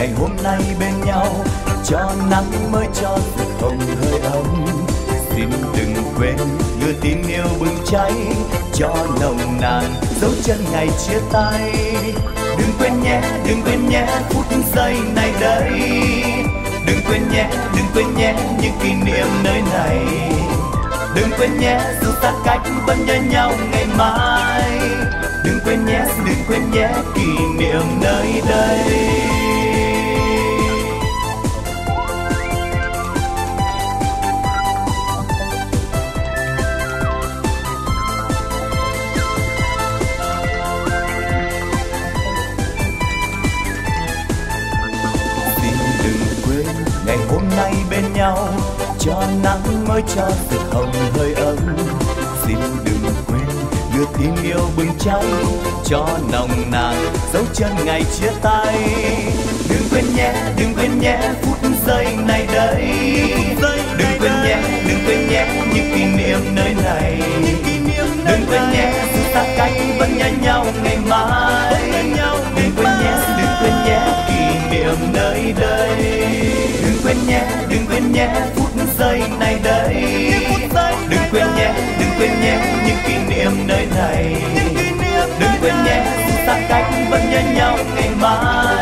ngày hôm nay bên nhau, cho nắng mới cho rực hồng hơi ấm. Xin đừng quên lửa tình yêu bừng cháy, cho nồng nàn dấu chân ngày chia tay. Đừng quên nhé phút giây này đây. Đừng quên nhé những kỷ niệm nơi này. Đừng quên nhé dù xa cách vẫn nhớ nhau ngày mai. Đừng quên nhé kỷ niệm nơi đây. Ngày hôm nay bên nhau, cho nắng mới cho rực hồng hơi ấm. Xin đừng quên lửa tình yêu bừng cháy, cho nồng nàn dấu chân ngày chia tay. Đừng quên nhé phút giây này đây. Đừng quên nhé những kỷ niệm nơi này. Đừng quên nhé dù xa cách vẫn nhớ nhau ngày mai. Đừng quên nhé kỷ niệm nơi đây. Đừng quên nhé phút giây này đây. Đừng quên nhé những kỷ niệm nơi này. Đừng quên nhé dù xa cách vẫn nhớ nhau ngày mai.